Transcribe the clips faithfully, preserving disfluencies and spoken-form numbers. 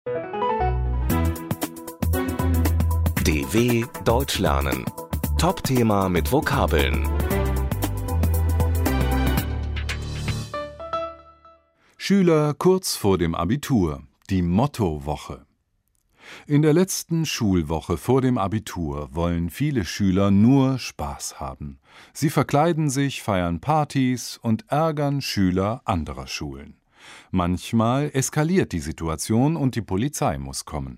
D W Deutsch lernen. Top-Thema mit Vokabeln. Schüler kurz vor dem Abitur. Die Mottowoche. In der letzten Schulwoche vor dem Abitur wollen viele Schüler nur Spaß haben. Sie verkleiden sich, feiern Partys und ärgern Schüler anderer Schulen. Manchmal eskaliert die Situation und die Polizei muss kommen.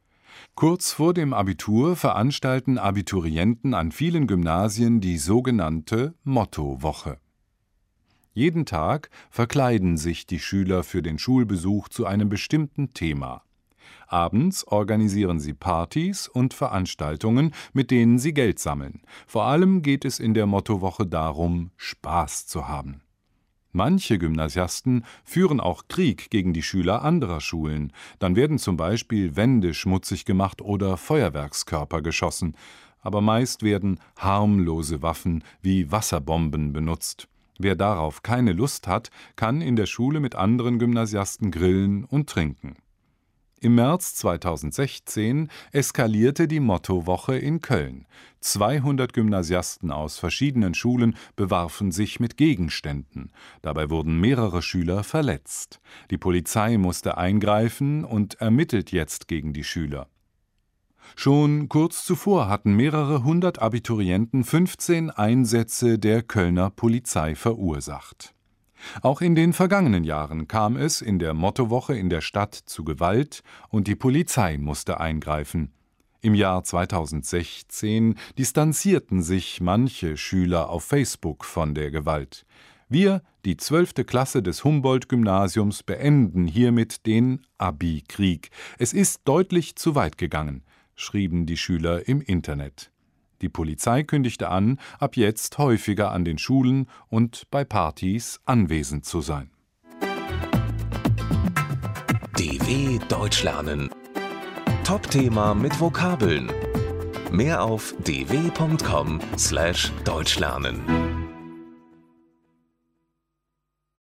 Kurz vor dem Abitur veranstalten Abiturienten an vielen Gymnasien die sogenannte Mottowoche. Jeden Tag verkleiden sich die Schüler für den Schulbesuch zu einem bestimmten Thema. Abends organisieren sie Partys und Veranstaltungen, mit denen sie Geld sammeln. Vor allem geht es in der Mottowoche darum, Spaß zu haben. Manche Gymnasiasten führen auch Krieg gegen die Schüler anderer Schulen. Dann werden zum Beispiel Wände schmutzig gemacht oder Feuerwerkskörper geschossen. Aber meist werden harmlose Waffen wie Wasserbomben benutzt. Wer darauf keine Lust hat, kann in der Schule mit anderen Gymnasiasten grillen und trinken. Im März zweitausendsechzehn eskalierte die Mottowoche in Köln. zweihundert Gymnasiasten aus verschiedenen Schulen bewarfen sich mit Gegenständen. Dabei wurden mehrere Schüler verletzt. Die Polizei musste eingreifen und ermittelt jetzt gegen die Schüler. Schon kurz zuvor hatten mehrere hundert Abiturienten fünfzehn Einsätze der Kölner Polizei verursacht. Auch in den vergangenen Jahren kam es in der Mottowoche in der Stadt zu Gewalt und die Polizei musste eingreifen. Im Jahr zweitausendsechzehn distanzierten sich manche Schüler auf Facebook von der Gewalt. Wir, die zwölfte Klasse des Humboldt-Gymnasiums, beenden hiermit den Abi-Krieg. Es ist deutlich zu weit gegangen, schrieben die Schüler im Internet. Die Polizei kündigte an, ab jetzt häufiger an den Schulen und bei Partys anwesend zu sein. D W Deutsch lernen. Top-Thema mit Vokabeln. Mehr auf d w punkt com slash deutsch lernen.